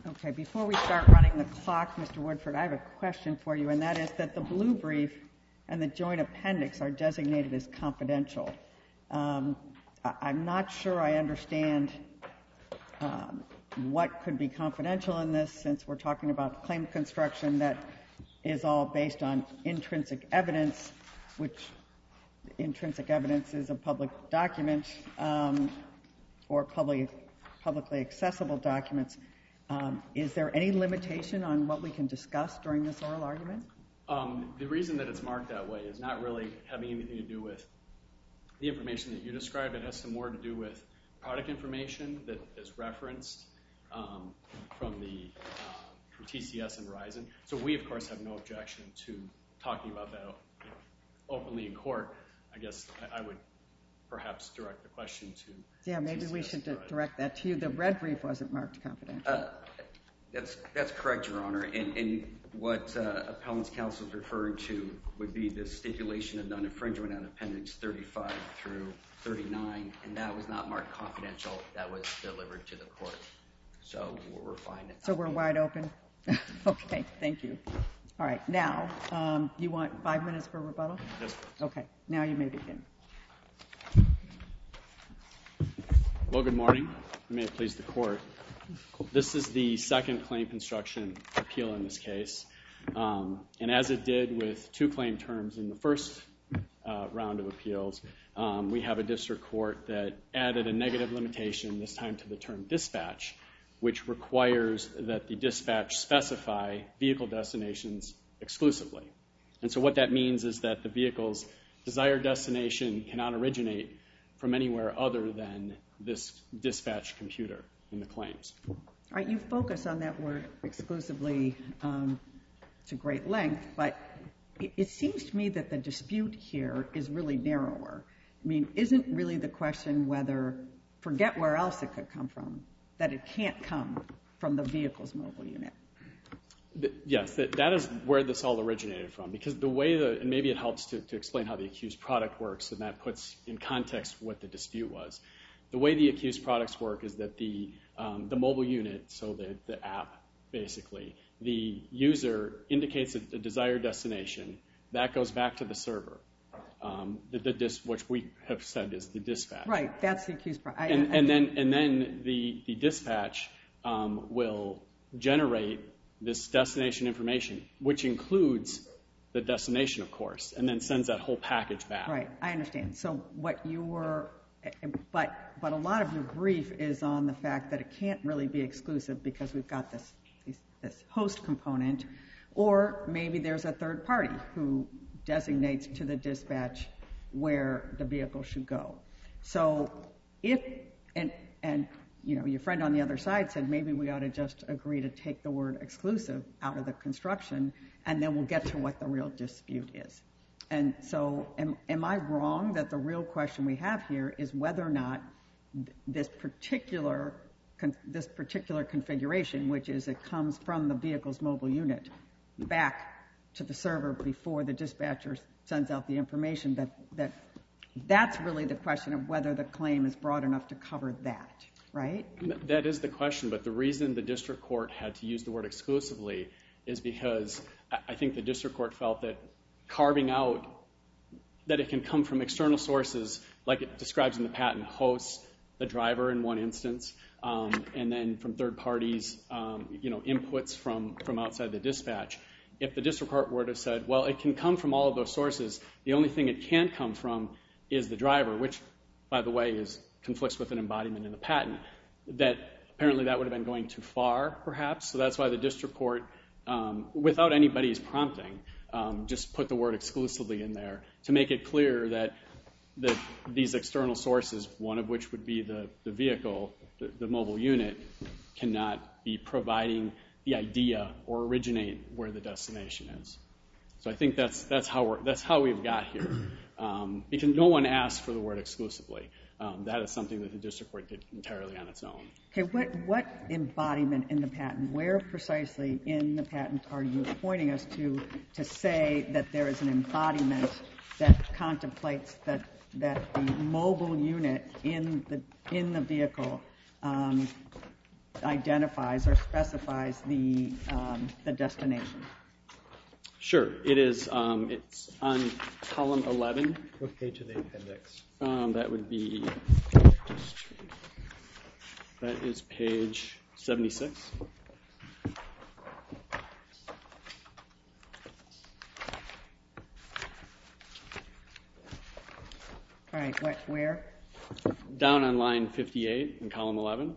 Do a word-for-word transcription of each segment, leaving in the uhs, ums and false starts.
Okay, before we start running the clock, Mister Woodford, I have a question for you, and that is that the blue brief and the joint appendix are designated as confidential. Um, I, I'm not sure I understand um, what could be confidential in this, since we're talking about claim construction that is all based on intrinsic evidence, which intrinsic evidence is a public document um, or public, publicly accessible documents. Um, is there any limitation on what we can discuss during this oral argument? Um, the reason that it's marked that way is not really having anything to do with the information that you described. It has some more to do with product information that is referenced um, from the uh, from T C S and Verizon. So we, of course, have no objection to talking about that you know, openly in court. I guess I, I would perhaps direct the question to Yeah, maybe T C S we should and direct that to you. The red brief wasn't marked confidential. Uh, that's that's correct, Your Honor. And, and what uh, Appellant's counsel is referring to would be the stipulation of non-infringement on Appendix thirty-five through thirty-nine, and that was not marked confidential. That was delivered to the court. So we're fine. So we're wide open? Okay, thank you. All right, now, um, you want five minutes for rebuttal? Yes. Okay, now you may begin. Well, good morning. May it please the court. This is the second claim construction appeal in this case. Um, and as it did with two claim terms in the first uh, round of appeals, um, we have a district court that added a negative limitation, this time to the term dispatch, which requires that the dispatch specify vehicle destinations exclusively. And so what that means is that the vehicle's desired destination cannot originate from anywhere other than this dispatch computer in the claims. All right, you focus on that word exclusively um, to great length, but it, it seems to me that the dispute here is really narrower. I mean, isn't really the question whether, forget where else it could come from, that it can't come from the vehicle's mobile unit? Yes, that, that is where this all originated from, because the way that, and maybe it helps to, to explain how the accused product works, and that puts in context what the dispute was. The way the accused products work is that the um, the mobile unit, so the, the app, basically, the user indicates a, a desired destination. That goes back to the server, um, the, the dis, which we have said is the dispatch. Right, that's the accused product. I, and, I, and then and then the, the dispatch um, will generate this destination information, which includes the destination, of course, and then sends that whole package back. Right, I understand. So what you were, but but a lot of your brief is on the fact that it can't really be exclusive because we've got this this host component, or maybe there's a third party who designates to the dispatch where the vehicle should go. So if, and and you know, your friend on the other side said maybe we ought to just agree to take the word exclusive out of the construction, and then we'll get to what the real dispute is. And so am, am I wrong that the real question we have here is whether or not th- this particular con- this particular configuration, which is it comes from the vehicle's mobile unit back to the server before the dispatcher sends out the information, that that that's really the question of whether the claim is broad enough to cover that, right? That is the question, but the reason the district court had to use the word exclusively is because I think the district court felt that carving out that it can come from external sources, like it describes in the patent, hosts, the driver in one instance, um, and then from third parties, um, you know, inputs from, from outside the dispatch. If the district court were to have said, well, it can come from all of those sources, the only thing it can't come from is the driver, which, by the way, is conflicts with an embodiment in the patent, that apparently that would have been going too far, perhaps. So that's why the district court, um, without anybody's prompting, um, just put the word exclusively in there to make it clear that the, these external sources, one of which would be the, the vehicle, the, the mobile unit, cannot be providing the idea or originate where the destination is. So I think that's that's how we're, that's how we've got here, um, because no one asked for the word exclusively. Um, that is something that the district court did entirely on its own. Okay, what what embodiment in the patent, where precisely in the patent are you pointing us to to say that there is an embodiment that contemplates that that the mobile unit in the in the vehicle um, identifies or specifies the um, the destination? Sure. It is. Um, it's on column eleven. What page of the appendix? Um, that would be. That is page seventy-six. All right. What, where? Down on line fifty-eight in column eleven.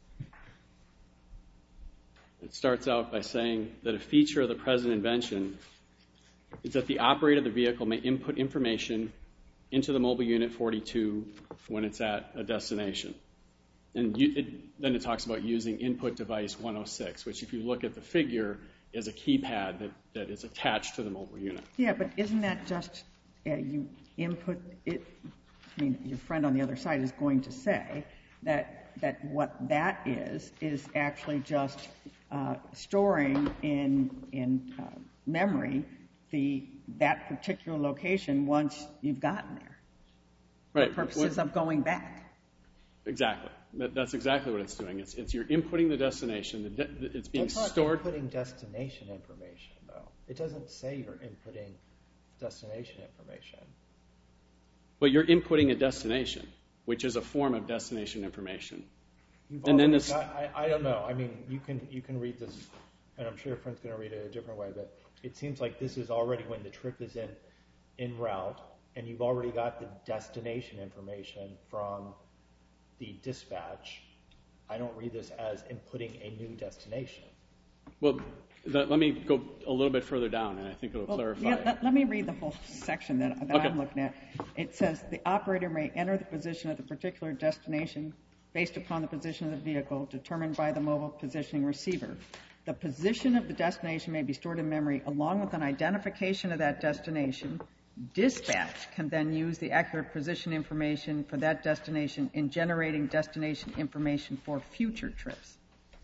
It starts out by saying that a feature of the present invention is that the operator of the vehicle may input information into the mobile unit forty-two when it's at a destination. And you, it, then it talks about using input device one oh six, which if you look at the figure is a keypad that, that is attached to the mobile unit. Yeah, but isn't that just uh, you input it? I mean, your friend on the other side is going to say that that what that is is actually just uh, storing in in uh, memory the that particular location once you've gotten there. Right. For purposes what, of going back. Exactly. That, that's exactly what it's doing. It's it's you're inputting the destination. The de- it's being That's not stored. inputting destination information, though. It doesn't say you're inputting destination information. But you're inputting a destination, which is a form of destination information. You've And then already this- got- I, I don't know. I mean, you can you can read this, and I'm sure your friend's going to read it a different way, but it seems like this is already when the trip is in en route, and you've already got the destination information from the dispatch. I don't read this as inputting a new destination. Well, the, let me go a little bit further down, and I think it'll Well, clarify. yeah, let, let me read the whole section that, that Okay. I'm looking at. It says the operator may enter the position of the particular destination based upon the position of the vehicle determined by the mobile positioning receiver. The position of the destination may be stored in memory along with an identification of that destination. Dispatch can then use the accurate position information for that destination in generating destination information for future trips.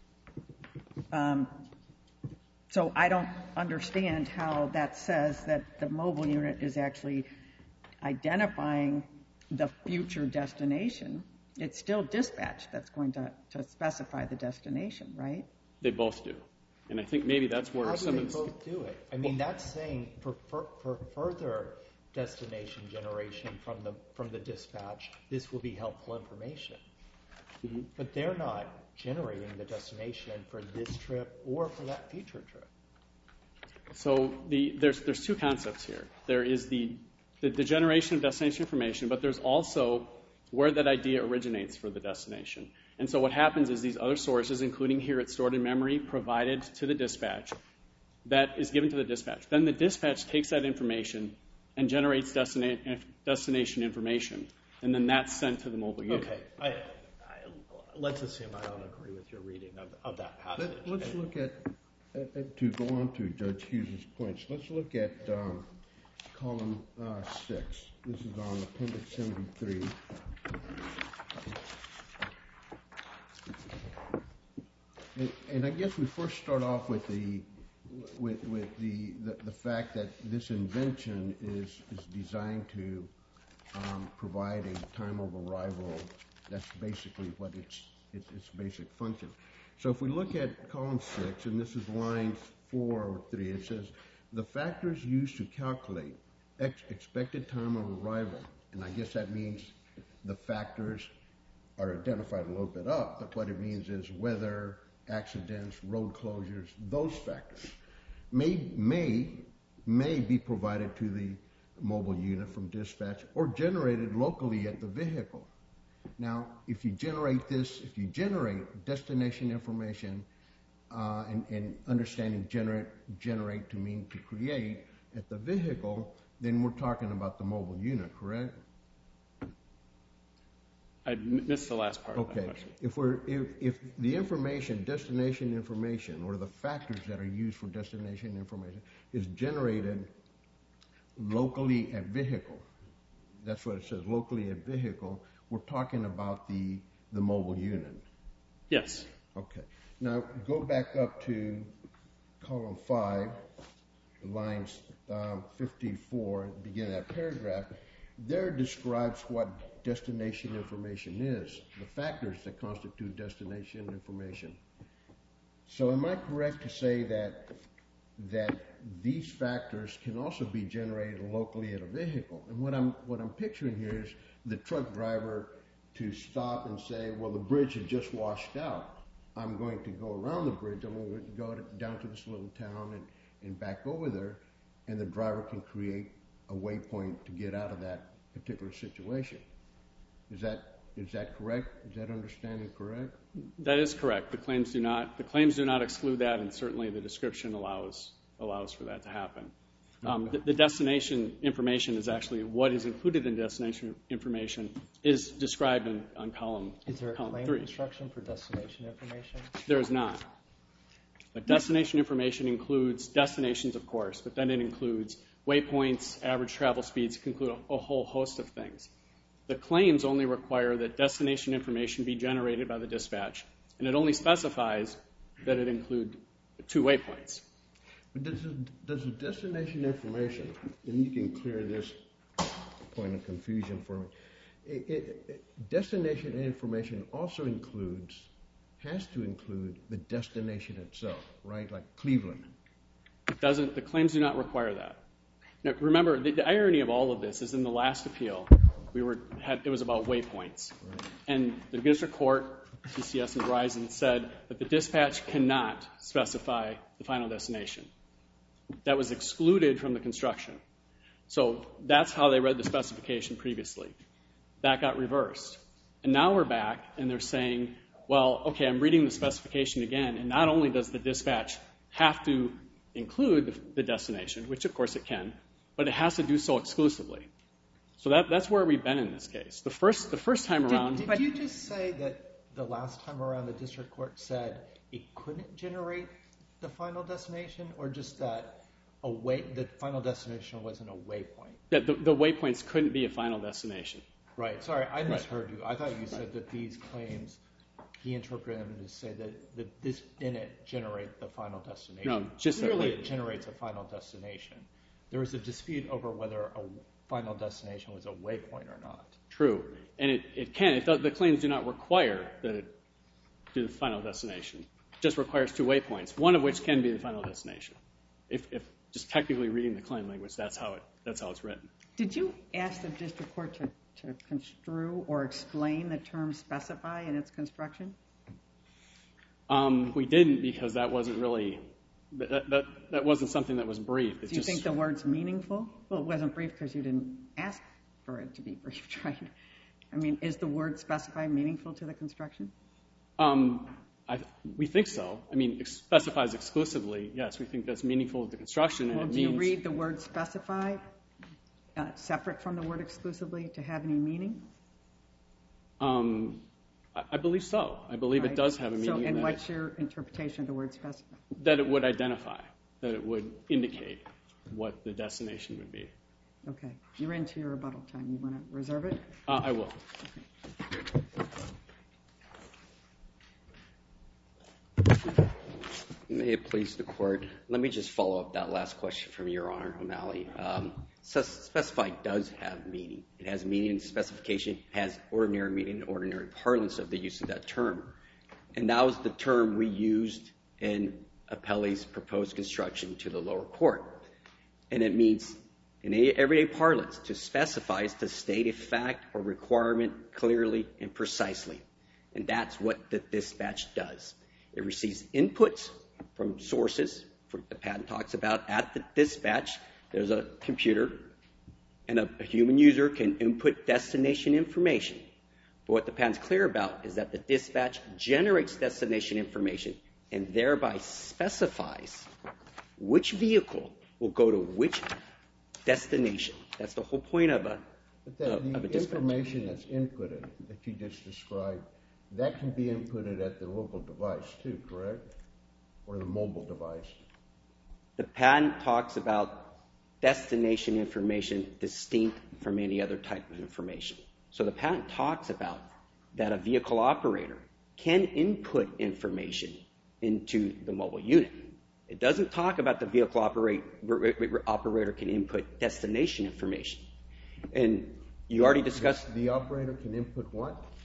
Um, so I don't understand how that says that the mobile unit is actually identifying the future destination. It's still dispatch that's going to, to specify the destination, right? They both do. And I think maybe that's where How do some they of the... both do it? I mean, that's saying for, for, for further destination generation from the from the dispatch, this will be helpful information. Mm-hmm. But they're not generating the destination for this trip or for that future trip. So the, there's there's two concepts here. There is the, the the generation of destination information, but there's also where that idea originates for the destination. And so what happens is these other sources, including here it's stored in memory, provided to the dispatch, that is given to the dispatch. Then the dispatch takes that information and generates destina- destination information, and then that's sent to the mobile unit. Okay, I, I, let's assume I don't agree with your reading of, of that passage. Let, let's look at, uh, to go on to Judge Hughes' points, let's look at um, column uh, six. This is on appendix seventy-three. And, and I guess we first start off with the with, with the, the the fact that this invention is is designed to um, provide a time of arrival. That's basically what its its its basic function. So if we look at column six, and this is line four or three, it says the factors used to calculate ex- expected time of arrival, and I guess that means the factors are identified a little bit up, but what it means is weather, accidents, road closures, those factors may may may be provided to the mobile unit from dispatch or generated locally at the vehicle. Now, if you generate this, if you generate destination information uh, and, and understanding generate generate to mean to create at the vehicle, then we're talking about the mobile unit, correct? I missed the last part of that Okay. question. If we're if, if the information, destination information, or the factors that are used for destination information is generated locally at vehicle, that's what it says, locally at vehicle, we're talking about the the mobile unit. Yes. Okay. Now go back up to column five, lines um, fifty-four, beginning of that paragraph. There describes what destination information is, the factors that constitute destination information. So am I correct to say that that these factors can also be generated locally at a vehicle? And what I'm what I'm picturing here is the truck driver to stop and say, well, the bridge had just washed out. I'm going to go around the bridge. I'm going to go to, down to this little town and, and back over there, and the driver can create a waypoint to get out of that particular situation. Is that is that correct? Is that understanding correct? That is correct. The claims do not the claims do not exclude that, and certainly the description allows allows for that to happen. Um, the, the destination information is actually what is included in destination information is described in, on column Is there a column claim three. instruction for destination information? There is not. But destination information includes destinations, of course, but then it includes waypoints, average travel speeds, it can include a, a whole host of things. The claims only require that destination information be generated by the dispatch, and it only specifies that it include two waypoints. But does the, does the destination information, and you can clear this point of confusion for me, it, it, it, destination information also includes, has to include the destination itself, right? Like Cleveland. It doesn't, the claims do not require that. Now, remember, the, the irony of all of this is in the last appeal, we were had, it was about waypoints. Right. And the district court, T C S and Verizon, said that the dispatch cannot specify the final destination. That was excluded from the construction. So that's how they read the specification previously. That got reversed. And now we're back, and they're saying, well, okay, I'm reading the specification again, and not only does the dispatch have to include the, the destination, which of course it can, but it has to do so exclusively. So that, that's where we've been in this case. The first, the first time around... Did, did you just say that the last time around the district court said it couldn't generate the final destination, or just that a way, the final destination wasn't a waypoint? That the, the waypoints couldn't be a final destination. Right. Sorry, I misheard right. you. I thought you said right. that these claims, he interpreted them to say that, that this didn't generate the final destination. No, just Clearly it generates a final destination. There was a dispute over whether a final destination was a waypoint or not. True. And it, it can. It does, the claims do not require that it do the final destination. It just requires two waypoints, one of which can be the final destination. If, if just technically reading the claim language, that's how it that's how it's written. Did you ask the district court to, to construe or explain the term specify in its construction? Um, we didn't, because that wasn't really that, that that wasn't something that was briefed. Do you just, think the word's meaningful? Well, it wasn't briefed because you didn't ask for it to be briefed, right? I mean, is the word specify meaningful to the construction? Um, I, we think so. I mean, it specifies exclusively. Yes, we think that's meaningful to the construction. And well, it do means, you read the word specify uh, separate from the word exclusively to have any meaning? Um, I, I believe so. I believe right. it does have a meaning. So, and that what's it, your interpretation of the word specify? That it would identify, that it would indicate what the destination would be. Okay. You're into your rebuttal time. You want to reserve it? Uh, I will. Okay. May it please the court. Let me just follow up that last question from Your Honor, O'Malley. Um, so specify does have meaning. It has meaning in specification, has ordinary meaning, ordinary parlance of the use of that term. And that was the term we used in Appellee's proposed construction to the lower court. And it means, in everyday parlance, to specify is to state a fact or requirement clearly and precisely. And that's what the dispatch does. It receives inputs from sources, for the patent talks about at the dispatch. There's a computer, and a, a human user can input destination information. But what the patent's clear about is that the dispatch generates destination information and thereby specifies which vehicle will go to which destination. That's the whole point of a, but that, of, the of a dispatch. information that's inputted, that you just described, that can be inputted at the local device too, correct? Or the mobile device. The patent talks about destination information distinct from any other type of information. So the patent talks about that a vehicle operator can input information into the mobile unit. It doesn't talk about the vehicle operate, operator can input destination information. And you already discussed... The operator can input what?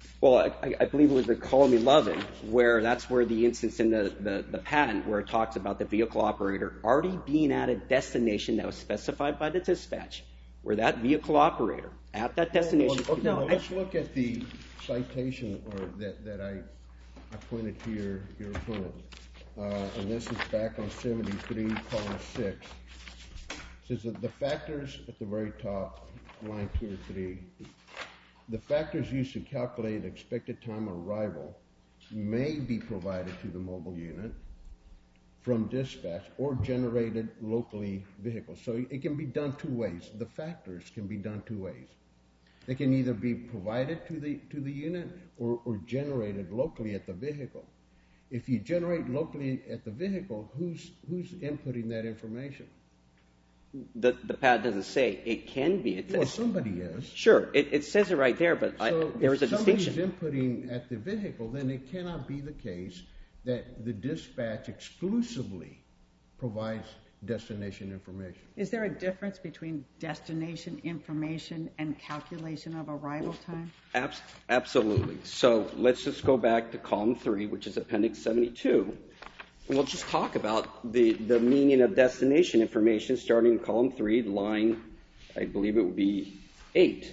Well, I, I believe it was the column eleven, where that's where the instance in the, the, the patent where it talks about the vehicle operator already being at a destination that was specified by the dispatch, where that vehicle operator at that destination. Well, okay, No, well, I- let's look at the citation or that, that I, I pointed to your, your opponent. Uh, and this is back on seventy-three, column six. It says that the factors at the very top, line two or three, the factors used to calculate expected time of arrival may be provided to the mobile unit from dispatch or generated locally vehicle. So it can be done two ways. The factors can be done two ways. They can either be provided to the to the unit or, or generated locally at the vehicle. If you generate locally at the vehicle, who's who's inputting that information? The, the patent doesn't say. It can be. It, Well, somebody is. Sure, it, it says it right there, but I, So there is a if somebody's distinction. inputting at the vehicle, then it cannot be the case that the dispatch exclusively provides destination information. Is there a difference between destination information and calculation of arrival time? Abs- absolutely. So let's just go back to column three, which is appendix seventy-two. And we'll just talk about the, the meaning of destination information starting in column three, line, I believe it would be eight.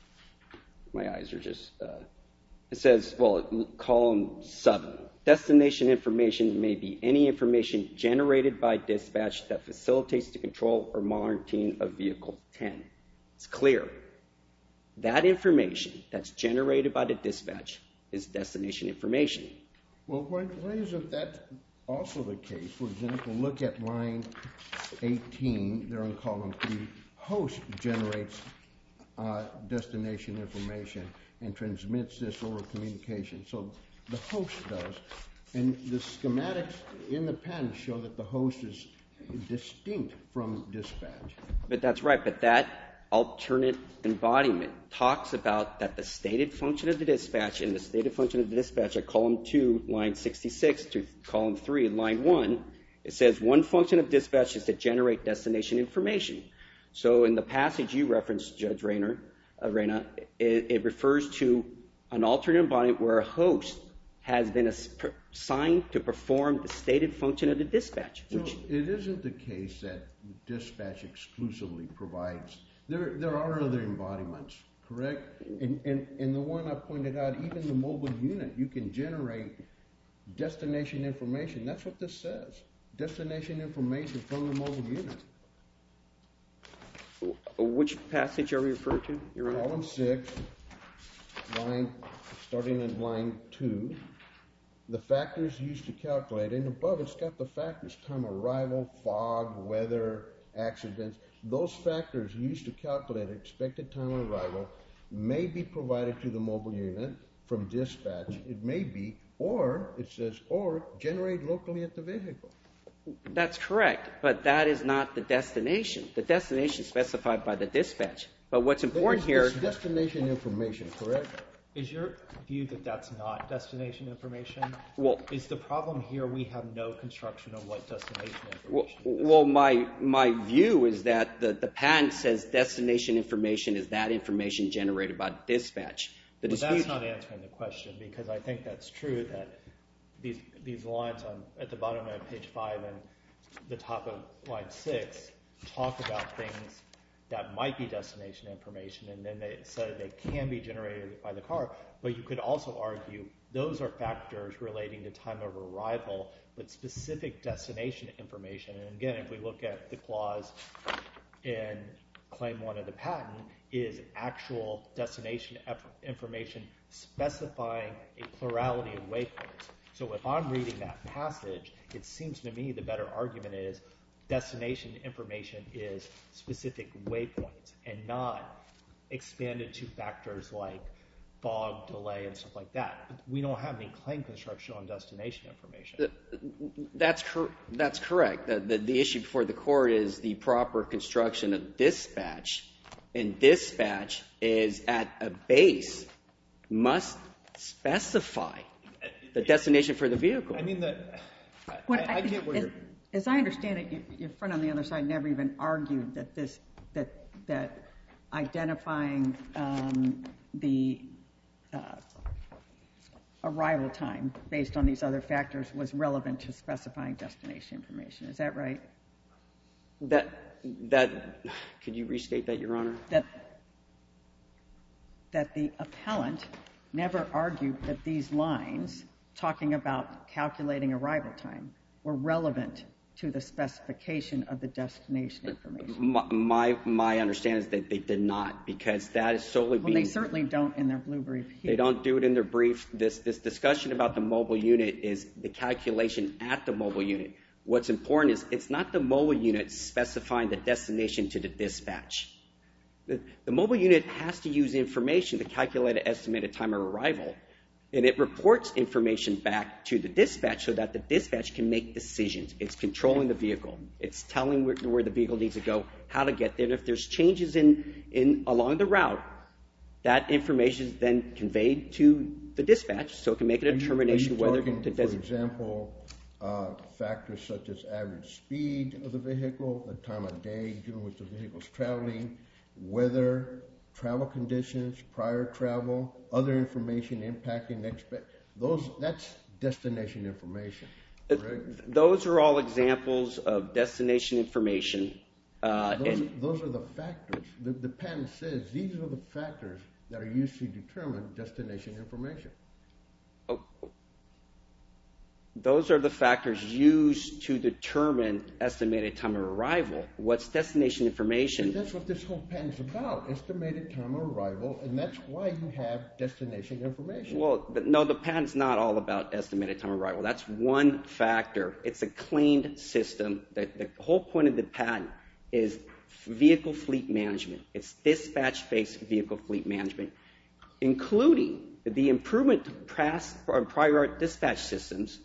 My eyes are just, uh, it says, well, column seven. Destination information may be any information generated by dispatch that facilitates the control or monitoring of vehicle ten. It's clear. That information that's generated by the dispatch is destination information. Well, why, why isn't that also the case? For example, look at line eighteen, there on column three. Host generates uh, destination information and transmits this over communication. So the host does. And the schematics in the patent show that the host is distinct from dispatch. But that's right. But that alternate embodiment talks about that the stated function of the dispatch and the stated function of the dispatch at column two, line sixty-six to column three, line one, it says one function of dispatch is to generate destination information. So in the passage you referenced, Judge Rayner, uh, Rayna, it, it refers to an alternate embodiment where a host has been assigned to perform the stated function of the dispatch. Which So it isn't the case that dispatch exclusively provides. There, there are other embodiments, correct? And, and, and the one I pointed out, even the mobile unit, you can generate destination information. That's what this says. Destination information from the mobile unit. Which passage are we referring to, Your Honor? Column six, line, starting at line two, the factors used to calculate, and above it's got the factors, time of arrival, fog, weather, accidents. Those factors used to calculate expected time of arrival may be provided to the mobile unit from dispatch. It may be, or it says, or generate locally at the vehicle. That's correct, but that is not the destination. The destination is specified by the dispatch. But what's important It's, here... it's destination information, correct? Is your view that that's not destination information? Well, is the problem here we have no construction of what destination well, information is? well my, my view is that the, the patent says destination information is that information generated by the dispatch. The But dispute, that's not answering the question, because I think that's true that these these lines on at the bottom of page five and the top of line six talk about things that might be destination information, and then they said they can be generated by the car. But you could also argue those are factors relating to time of arrival, but specific destination information. And again, if we look at the clause in claim one of the patent, is actual destination information specifying a plurality of waypoints. So if I'm reading that passage, it seems to me the better argument is destination information is specific waypoints and not expanded to factors like fog, delay, and stuff like that. We don't have any claim construction on destination information. that's, cor- that's correct. The, the, the issue before the court is the proper construction of dispatch. And dispatch is at a base must specify the destination for the vehicle. I mean, the, I, What I, I get where as, you're... as I understand it, you, your friend on the other side never even argued that this that that identifying um, the uh, arrival time based on these other factors was relevant to specifying destination information. Is that right? That, that, could you restate that, Your Honor? That, that the appellant never argued that these lines talking about calculating arrival time were relevant to the specification of the destination information. My, my, my understanding is that they did not, because that is solely well, being... Well, they certainly don't in their blue brief here. They don't do it in their brief. This, this discussion about the mobile unit is the calculation at the mobile unit. What's important is it's not the mobile unit specifying the destination to the dispatch. The, the mobile unit has to use information to calculate an estimated time of arrival, and it reports information back to the dispatch so that the dispatch can make decisions. It's controlling the vehicle. It's telling where, where the vehicle needs to go, how to get there. And if there's changes in, in along the route, that information is then conveyed to the dispatch so it can make a determination whether talking, to for designate. example, uh, factors such as average speed of the vehicle, the time of day during which the vehicle is traveling, weather, travel conditions, prior travel, other information impacting expect those that's destination information. Correct? Those are all examples of destination information. Uh, those, and those are the factors. The, the patent says these are the factors that are used to determine destination information. Oh, those are the factors used to determine estimated time of arrival. What's destination information? And that's what this whole patent is about, estimated time of arrival, and that's why you have destination information. Well, no, the patent's not all about estimated time of arrival. That's one factor. It's a claimed system. The, the whole point of the patent is vehicle fleet management. It's dispatch-based vehicle fleet management, including the improvement to past or prior art dispatch systems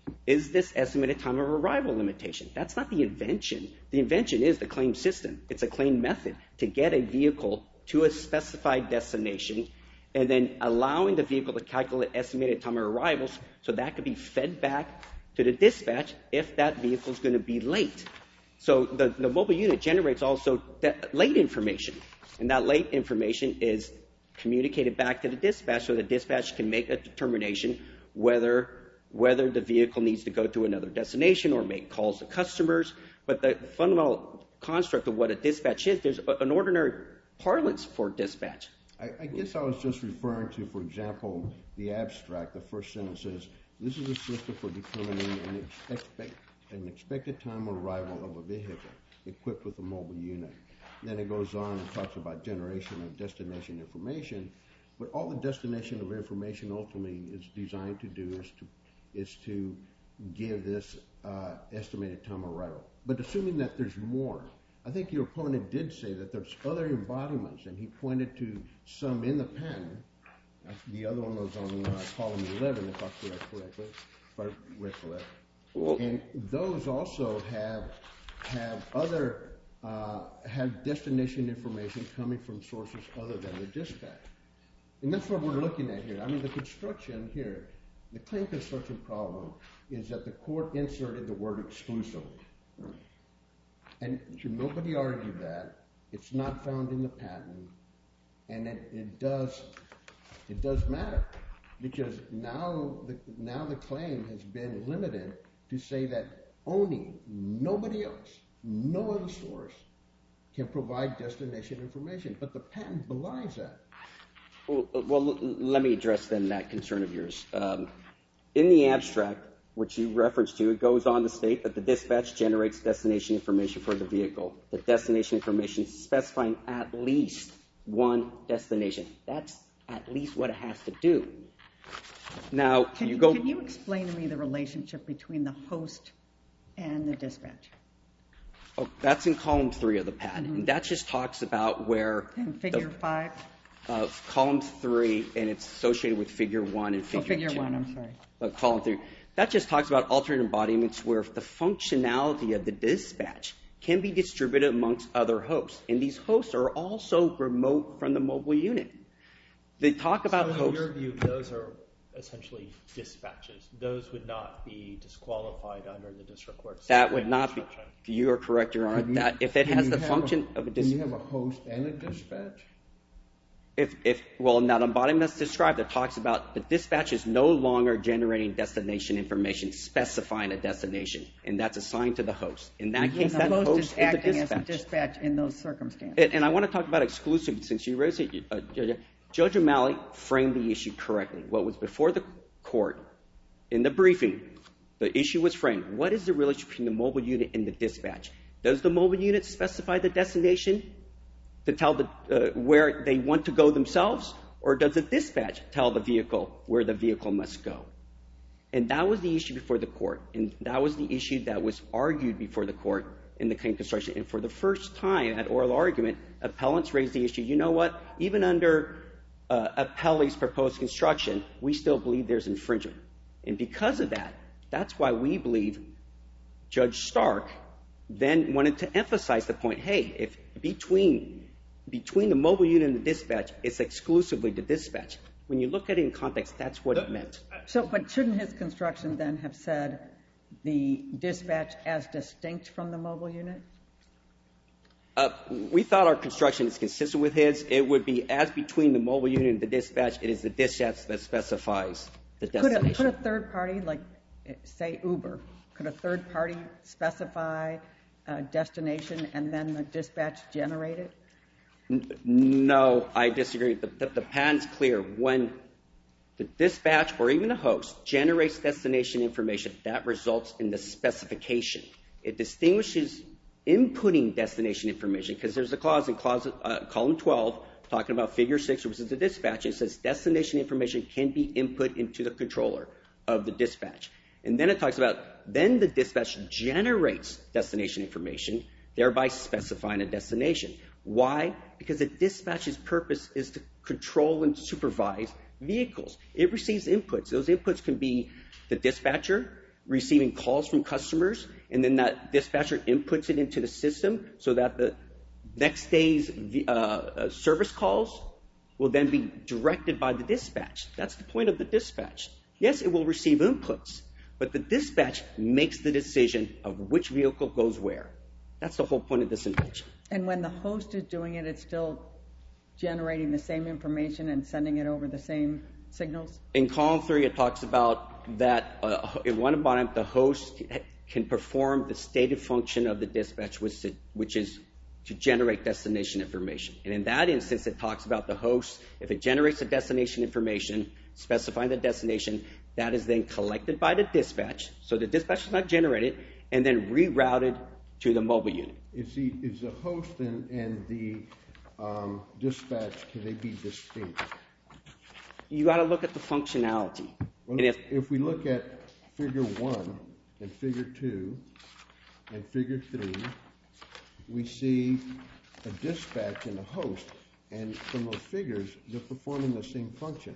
is this estimated time of arrival limitation. That's not the invention. The invention is the claimed system. It's a claimed method to get a vehicle to a specified destination and then allowing the vehicle to calculate estimated time of arrivals so that could be fed back to the dispatch if that vehicle is going to be late. So the, the mobile unit generates also that late information, and that late information is communicated back to the dispatch so the dispatch can make a determination whether whether the vehicle needs to go to another destination or make calls to customers. But the fundamental construct of what a dispatch is, there's an ordinary parlance for dispatch. I, I guess I was just referring to, for example, the abstract. The first sentence says, this is a system for determining an, expect, an expected time of arrival of a vehicle equipped with a mobile unit. Then it goes on and talks about generation of destination information. But all the destination of information ultimately is designed to do is to is to give this uh, estimated time of arrival. But assuming that there's more, I think your opponent did say that there's other embodiments, and he pointed to some in the patent. The other one was on uh, column eleven, if I correct correctly, if I recollect. Well, and those also have have other uh, have destination information coming from sources other than the dispatch. And that's what we're looking at here. I mean, the construction here, the claim construction problem is that the court inserted the word exclusively. And nobody argued that. It's not found in the patent. And it, it does it does matter. Because now the, now the claim has been limited to say that only, nobody else, no other source can provide destination information. But the patent belies that. Well, well, let me address then that concern of yours. Um, in the abstract, which you referenced to, it goes on to state that the dispatch generates destination information for the vehicle. The destination information specifying at least one destination. That's at least what it has to do. Now, can you, you go... Can you explain to me the relationship between the host and the dispatch? Oh, that's in column three of the patent. Mm-hmm. And that just talks about where... In figure the, five? Uh, column three, and it's associated with figure one and figure oh, figure two. one, I'm sorry. Uh, column three. That just talks about alternate embodiments where the functionality of the dispatch can be distributed amongst other hosts. And these hosts are also remote from the mobile unit. They talk about so hosts... in your view, those are essentially dispatches. Those would not be disqualified under the district court's... That would not be... You are correct, Your Honor. You, that if it has the function a, of a dispatch... Can you have a host and a dispatch? If, if, well, now the embodiment that's described that talks about the dispatch is no longer generating destination information, specifying a destination, and that's assigned to the host. In that case, the that host host is is the acting as a dispatch. dispatch in those circumstances. And, and I want to talk about exclusive, since you raised it, uh, Judge. Judge O'Malley framed the issue correctly. What was before the court in the briefing, the issue was framed. What is the relationship between the mobile unit and the dispatch? Does the mobile unit specify the destination to tell the, uh, where they want to go themselves, or does the dispatch tell the vehicle where the vehicle must go? And that was the issue before the court, and that was the issue that was argued before the court in the claim construction. And for the first time at oral argument, appellants raised the issue, you know what, even under uh, appellee's proposed construction, we still believe there's infringement. And because of that, that's why we believe Judge Stark then wanted to emphasize the point, hey, if between between the mobile unit and the dispatch, it's exclusively the dispatch. When you look at it in context, that's what it meant. So, but shouldn't his construction then have said the dispatch as distinct from the mobile unit? Uh, we thought our construction is consistent with his. It would be as between the mobile unit and the dispatch, it is the dispatch that specifies the destination. Could a, could a third party, like say Uber, could a third party specify a destination and then the dispatch generate it? No, I disagree. The, the, the patent's clear. When the dispatch or even the host generates destination information, that results in the specification. It distinguishes inputting destination information, because there's a clause in clause, uh, column twelve talking about figure six, which is the dispatch. It says destination information can be input into the controller of the dispatch. And then it talks about then the dispatch generates destination information, thereby specifying a destination. Why? Because the dispatch's purpose is to control and supervise vehicles. It receives inputs. Those inputs can be the dispatcher receiving calls from customers, and then that dispatcher inputs it into the system so that the next day's uh, uh, service calls will then be directed by the dispatch. That's the point of the dispatch. Yes, it will receive inputs, but the dispatch makes the decision of which vehicle goes where. That's the whole point of this invention. And when the host is doing it, it's still generating the same information and sending it over the same signals? In column three, it talks about that uh, in one embodiment, the host can perform the stated function of the dispatch, which, which is to generate destination information. And in that instance, it talks about the host, if it generates the destination information, specifying the destination, that is then collected by the dispatch. So the dispatch is not generated, and then rerouted to the mobile unit. Is the, is the host and, and the um, dispatch, can they be distinct? You got to look at the functionality. Well, and if, if we look at figure one and figure two and figure three, we see a dispatch and a host, and from those figures, they're performing the same function.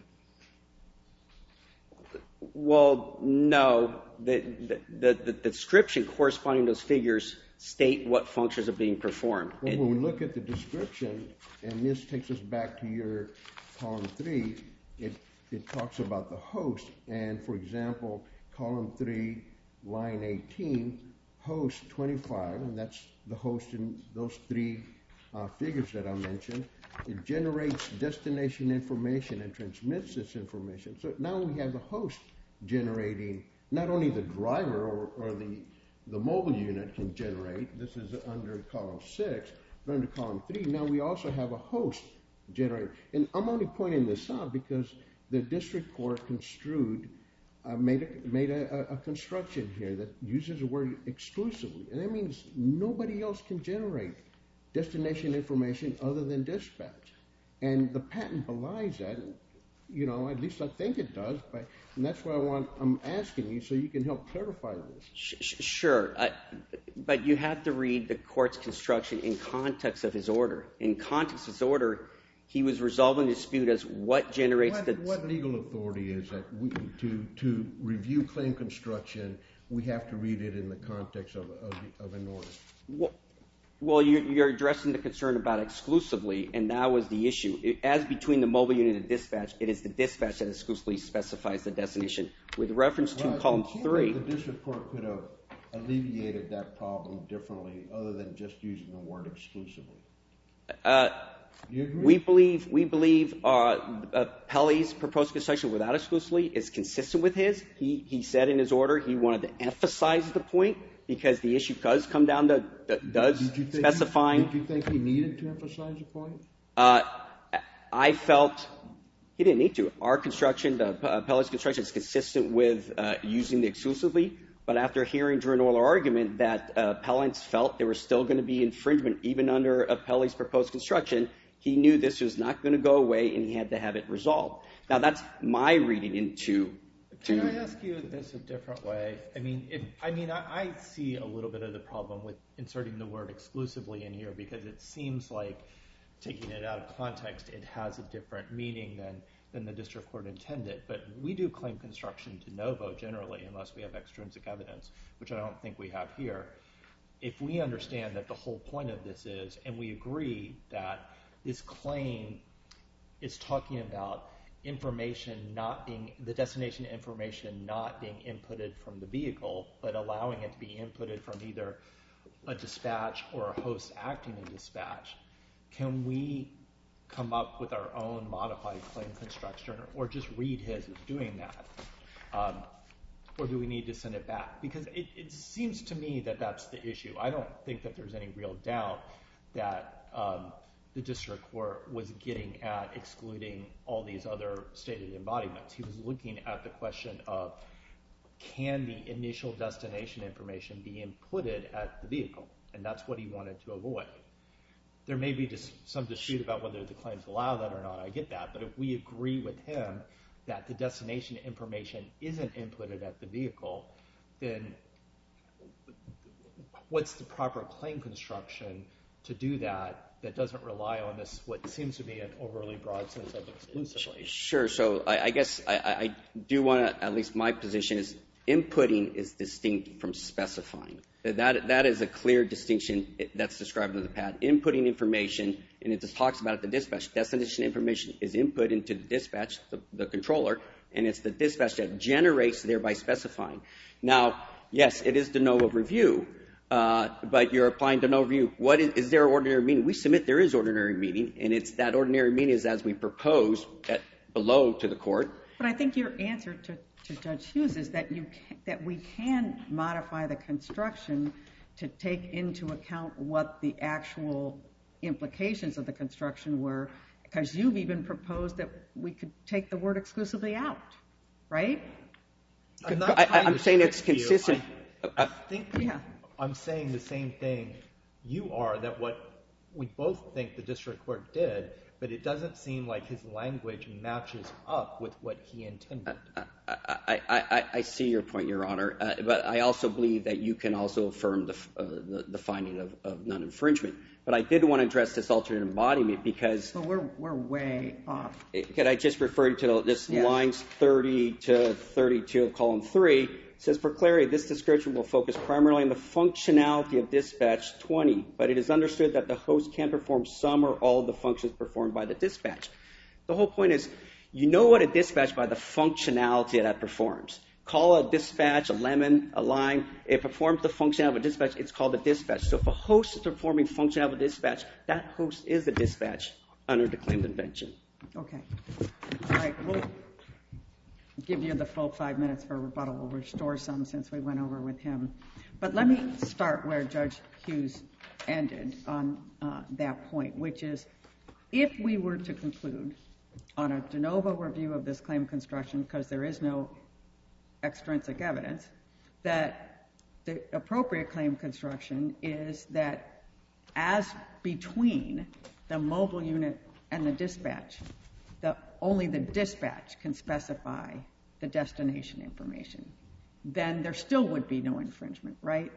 Well, no. The, the, the, the description corresponding to those figures state what functions are being performed. Well, it, when we look at the description, and this takes us back to your column three, it, it talks about the host. And, for example, column three, line eighteen, host twenty-five, and that's the host in those three uh, figures that I mentioned. It generates destination information and transmits this information. So now we have the host generating, not only the driver or, or the, the mobile unit can generate, this is under column six, but under column three, now we also have a host generate. And I'm only pointing this out because the district court construed, uh, made, a, made a, a construction here that uses the word exclusively. And that means nobody else can generate destination information other than dispatch. And the patent belies that, you know, at least I think it does, but, and that's why I want, I'm asking you so you can help clarify this. Sure, uh, but you have to read the court's construction in context of his order. In context of his order, he was resolving the dispute as what generates what, the... What legal authority is that we, to, to review claim construction, we have to read it in the context of, of, of an order? Well, Well, you're, you're addressing the concern about exclusively, and that was the issue. It, as between the mobile unit and dispatch, it is the dispatch that exclusively specifies the destination. With reference to well, column three... The district court could have alleviated that problem differently other than just using the word exclusively. Uh, Do you agree? We believe we believe uh, uh, Pelley's proposed construction without exclusively is consistent with his. He he said in his order he wanted to emphasize the point because the issue does come down to does did you think specifying. He, did you think he needed to emphasize the point? Uh, I felt he didn't need to. Our construction, the uh, Pelley's construction, is consistent with uh, using the exclusively. But after hearing during oral argument that uh, appellants felt there was still going to be infringement even under uh, Pelley's proposed construction, he knew this was not going to go away and he had to have it resolved. Now, that's my reading into. To Can I ask you this a different way? I mean, if, I mean, I, I see a little bit of the problem with inserting the word exclusively in here because it seems like taking it out of context, it has a different meaning than than the district court intended. But we do claim construction de novo generally, unless we have extrinsic evidence, which I don't think we have here. If we understand that the whole point of this is, and we agree that this claim is talking about information not being, the destination information not being inputted from the vehicle, but allowing it to be inputted from either a dispatch or a host acting in dispatch, can we come up with our own modified claim construction or just read his as doing that? Um, or do we need to send it back? Because it, it seems to me that that's the issue. I don't think that there's any real doubt that um, the district court was getting at excluding all these other stated embodiments. He was looking at the question of, can the initial destination information be inputted at the vehicle? And that's what he wanted to avoid. There may be just some dispute about whether the claims allow that or not. I get that. But if we agree with him that the destination information isn't inputted at the vehicle, then what's the proper claim construction to do that that doesn't rely on this, what seems to be an overly broad sense of exclusively? Sure. So I, I guess I, I do want to, at least my position is, inputting is distinct from specifying. That, that is a clear distinction that's described in the pad. Inputting information, and it just talks about it, the dispatch. Destination information is input into the dispatch, the, the controller, and it's the dispatch that generates, thereby specifying. Now, yes, it is de novo review, uh, but you're applying de novo review. What is, is there ordinary meaning? We submit there is ordinary meaning, and it's that ordinary meaning is as we propose at, below to the court. But I think your answer to to Judge Hughes is that you can, that we can modify the construction to take into account what the actual implications of the construction were, because you've even proposed that we could take the word exclusively out, right? I'm, not I, I'm saying it's consistent. I, I think yeah. I'm saying the same thing you are, that what we both think the district court did, but it doesn't seem like his language matches up with what he intended. I, I, I, I see your point, Your Honor, uh, but I also believe that you can also affirm the, uh, the, the finding of, of non-infringement. But I did want to address this alternate embodiment because... Well, we're, we're way off. Could I just refer you to this yes. lines thirty to thirty-two of column three? It says, for clarity, this description will focus primarily on the functionality of dispatch twenty, but it is understood that the host can perform some or all of the functions performed by the dispatch. The whole point is, you know what a dispatch by the functionality that it performs. Call a dispatch, a lemon, a lime. It performs the functionality of a dispatch. It's called a dispatch. So if a host is performing functionality of a dispatch, that host is a dispatch under the claimed invention. Okay. All right. We'll give you the full five minutes for rebuttal. We'll restore some since we went over with him. But let me start where Judge Hughes ended on uh, that point, which is if we were to conclude on a de novo review of this claim construction, because there is no extrinsic evidence, that the appropriate claim construction is that as between the mobile unit and the dispatch, the, only the dispatch can specify the destination information, then there still would be no infringement, right?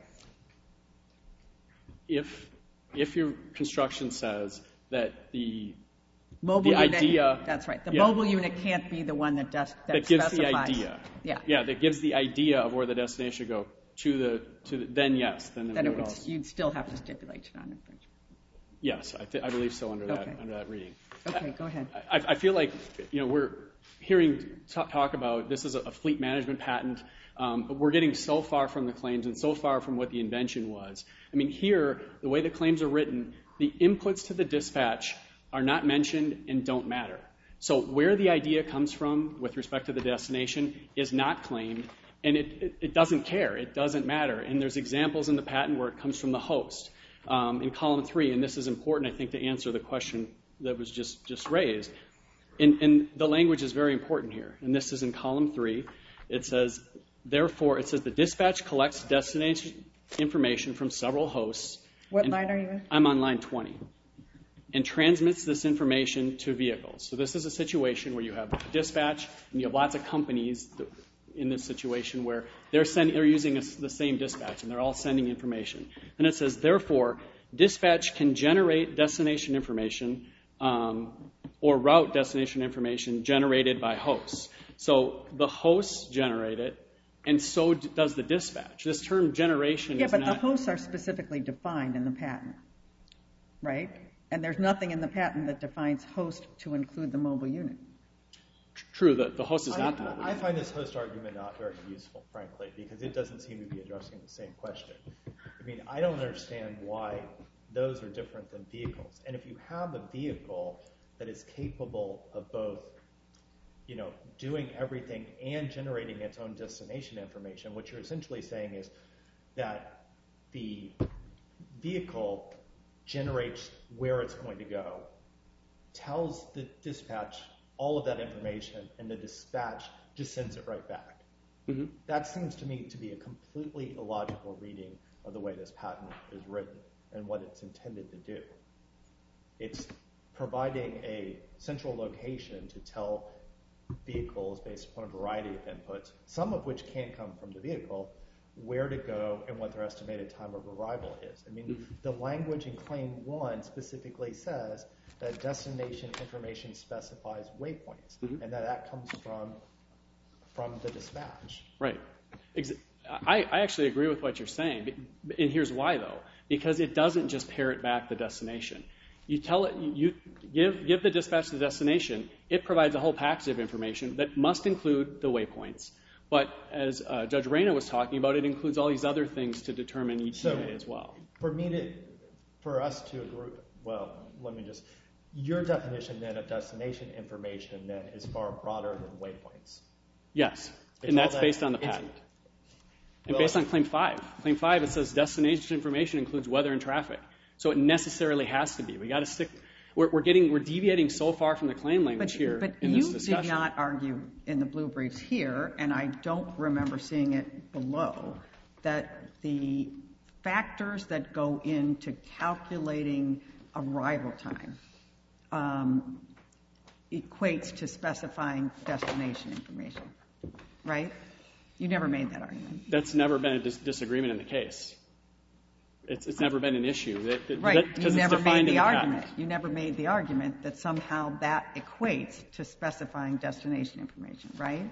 If if your construction says that the Mobile the unit, idea that's right. The yeah. mobile unit can't be the one that does that, that gives specifies. the idea. Yeah. Yeah, that gives the idea of where the destination should go to the to the, then yes, then, Then it it would would, also. you'd still have to stipulate non-infringement. Yes, I, th- I believe so under that Okay. under that reading. Okay, go ahead. I, I feel like you know we're hearing t- talk about this is a, a fleet management patent. Um, but we're getting so far from the claims and so far from what the invention was. I mean, here the way the claims are written, the inputs to the dispatch are not mentioned and don't matter. So where the idea comes from with respect to the destination is not claimed, and it, it, it doesn't care. It doesn't matter. And there's examples in the patent where it comes from the host. Um, in column three, and this is important, I think, to answer the question that was just, just raised. And, and the language is very important here. And this is in column three. It says, therefore, it says the dispatch collects destination information from several hosts. What line are you in? I'm on line twenty. And transmits this information to vehicles. So this is a situation where you have dispatch, and you have lots of companies that, in this situation where they're, send, they're using a, the same dispatch, and they're all sending information. And it says, therefore, dispatch can generate destination information um, or route destination information generated by hosts. So the hosts generate it, and so d- does the dispatch. This term generation yeah, is but not... the hosts are specifically defined in the patent, right? And there's nothing in the patent that defines host to include the mobile unit. True, the, the host is I, not the mobile I unit. find this host argument not very useful, frankly, because it doesn't seem to be addressing the same question. I mean, I don't understand why those are different than vehicles. And if you have a vehicle that is capable of both, you know, doing everything and generating its own destination information, what you're essentially saying is that the vehicle generates where it's going to go, tells the dispatch all of that information, and the dispatch just sends it right back. Mm-hmm. That seems to me to be a completely illogical reading of the way this patent is written and what it's intended to do. It's providing a central location to tell vehicles, based upon a variety of inputs, some of which can come from the vehicle, where to go and what their estimated time of arrival is. I mean, mm-hmm. the language in Claim one specifically says that destination information specifies waypoints, mm-hmm. and that that comes from from the dispatch. Right. Ex- I, I actually agree with what you're saying, and here's why, though. Because it doesn't just parrot back the destination. You tell it, you give give the dispatch the destination. It provides a whole package of information that must include the waypoints. But as uh, Judge Reyna was talking about, it includes all these other things to determine E T A so as well. For me to, for us to agree, well, let me just, your definition then of destination information then is far broader than waypoints. Yes, it's and that's that, based on the patent. And well, based on Claim five. Claim five, it says destination information includes weather and traffic. So it necessarily has to be. We got to stick. We're, we're getting. We're deviating so far from the claim language but, here but in this you discussion. did not argue in the blue briefs here, and I don't remember seeing it below, that the factors that go into calculating arrival time um, equates to specifying destination information, right? You never made that argument. That's never been a dis- disagreement in the case. It's, it's never been an issue. That, that, right. That, you never made the, the argument. patent. You never made the argument that somehow that equates to specifying destination information, right?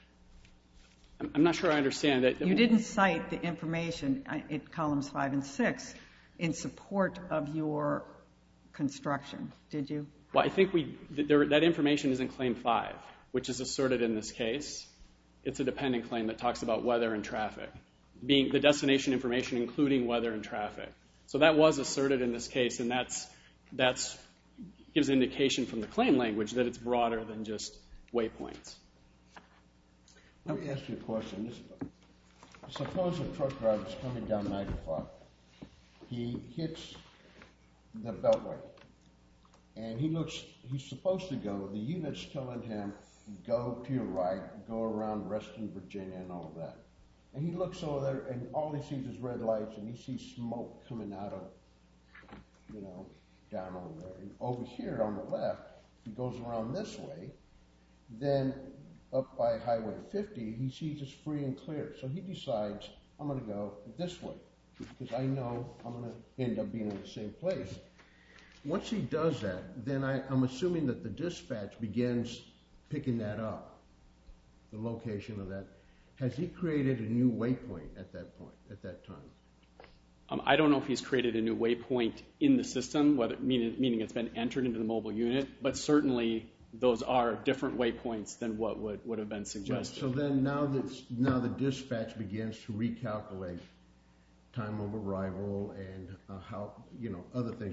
I'm, I'm not sure I understand that. You didn't cite the information in columns five and six in support of your construction, did you? Well, I think we there, that information is in Claim five, which is asserted in this case. It's a dependent claim that talks about weather and traffic, being the destination information including weather and traffic. So that was asserted in this case, and that's that's gives indication from the claim language that it's broader than just waypoints. Let me ask you a question. This, suppose a truck driver is coming down ninety-five. He hits the beltway, and he looks. He's supposed to go. The unit's telling him, go to your right, go around Reston, Virginia, and all of that. And he looks over there, and all he sees is red lights, and he sees smoke coming out of, you know, down over there. And over here on the left, he goes around this way. Then up by Highway fifty, he sees it's free and clear. So he decides, I'm going to go this way, because I know I'm going to end up being in the same place. Once he does that, then I, I'm assuming that the dispatch begins picking that up, the location of that. Has he created a new waypoint at that point, at that time? Um, I don't know if he's created a new waypoint in the system, whether meaning, meaning it's been entered into the mobile unit, but certainly those are different waypoints than what would, would have been suggested. Right, so then now, that, now the dispatch begins to recalculate time of arrival and uh, how, you know, other things.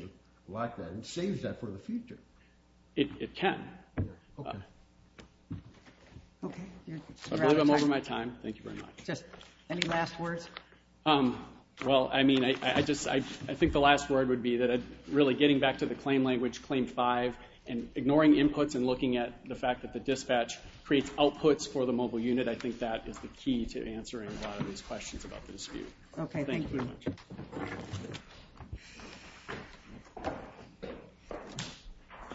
like that. It saves that for the future. It, it can. Okay. Okay. You're, So I you're believe out I'm of over time. my time. Thank you very much. Just any last words? Um, well, I mean, I, I just, I, I think the last word would be that I'd really getting back to the claim language, claim five, and ignoring inputs and looking at the fact that the dispatch creates outputs for the mobile unit. I think that is the key to answering a lot of these questions about the dispute. Okay, Thank, thank you you. very much.